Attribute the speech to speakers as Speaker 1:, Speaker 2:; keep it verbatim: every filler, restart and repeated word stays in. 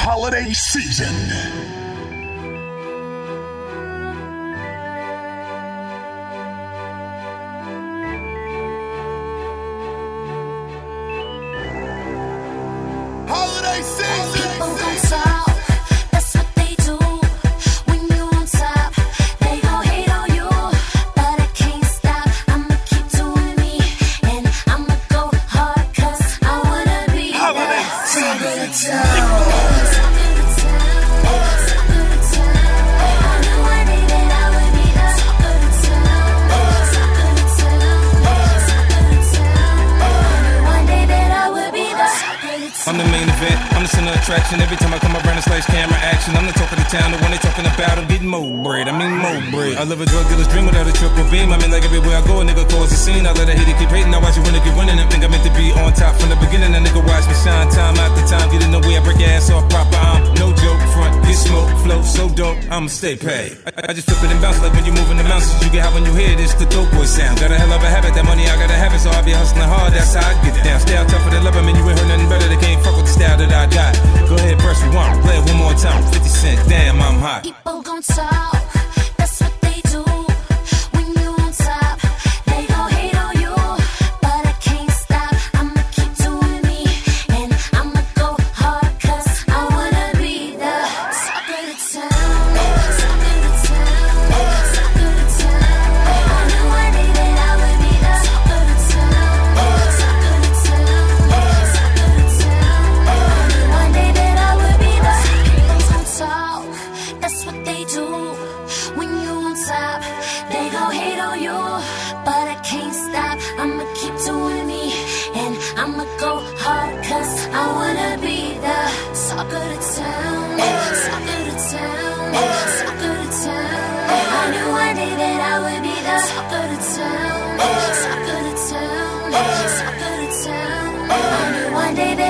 Speaker 1: holiday season. Holiday season.
Speaker 2: People gon' talk, that's what they do. When you on top, they gon' hate on you, but I can't stop. I'ma keep doing me, and I'ma go hard 'cause I wanna be
Speaker 1: Holiday
Speaker 2: the
Speaker 1: season.
Speaker 2: top of the town. I knew one day that I would be the top of the town. Top of the town, top of the town. I knew one day that I would be the top of the town.
Speaker 3: I'm the main event, I'm the center of attraction. Every time I come around, it's like camera action. I'm the talk of the town, the one they talking about. I'm getting more bread, I mean more bread. I live a drug dealer's dream without a triple beam. I mean, like everywhere I go, a nigga cause a scene. I let a hater keep hating, I watch you win, keep winning. I think I'm meant to be on top from the beginning. A nigga watch me shine time after time. Get in the way, I break your ass off proper. I'm no joke, front, get smoke, flow so dope. I'ma stay paid. I, I just flip it and bounce like when you moving the mountains. You get high when you hear it, it's the dope boy sound. Got a hell of a habit, that money I gotta have it, so I be hustling hard. That's how I get down. Stay out tough for the love, I mean you ain't heard nothing better. They can't fuck with the style that I got. Go ahead, press rewind, play it one more time. fifty cent, damn, I'm hot.
Speaker 2: People gon' talk, that's what they do. When you on top, they gon' hate on you, but I can't stop. I'ma keep doing me, and I'ma go hard 'cause I wanna be the top of the town. Top of the town, top of the town. I knew one day that I would be the top of the town. Top of the town, top of the town. I knew one day that I would be the people gon' talk, that's what they do. When you on top, they gon' hate on you, but I can't stop. I'ma keep doing me, and I'ma go hard 'cause I wanna be the talk of the town. Talk of the town, talk of the town. I knew one day that I would be the talk of the town. Talk of the town, talk of the town. I knew one day that